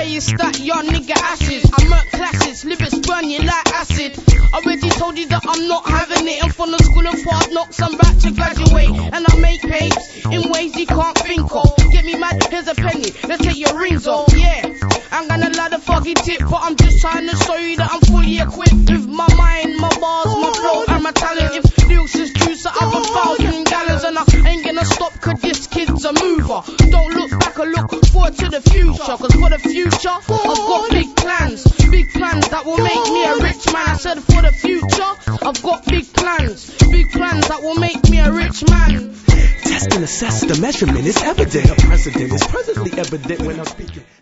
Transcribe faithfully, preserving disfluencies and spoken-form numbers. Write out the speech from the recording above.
Hey, it's that young nigga acid. I'm at classes, lyrics burn you like acid. Already told you that I'm not having it. I'm from the school of hard knocks, I'm about to graduate. And I make papes in ways you can't think of. Get me mad, here's a penny, let's take your rings off. Yeah, I'm gonna lie the fucking tip, but I'm just trying to show you that I'm fully equipped with my mind, my bars, my flow, and my talent. If lyrics is juice, I have a thousand gallons, and I ain't gonna stop, cause this kid's a mover. Don't look back or look forward to the future, cause for the future, I've got big plans. Big plans that will make me a rich man. I said for the future, I've got big plans. Big plans that will make me a rich man. Test and assess the measurement is evident. A precedent is presently evident when I'm speaking.